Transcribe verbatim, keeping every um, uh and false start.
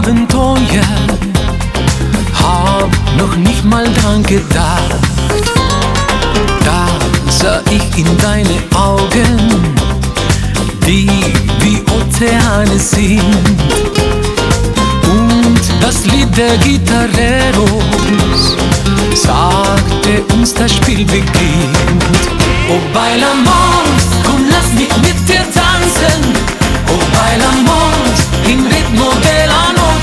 Abenteuer, hab noch nicht mal dran gedacht. Da sah ich in deine Augen, die wie Ozeane sind. Und das Lied der Gitarreros sagte uns, das Spiel beginnt. Oh bailamos, komm lass mich mit dir tanzen. Oh bailamos, im Ritmo de la noche.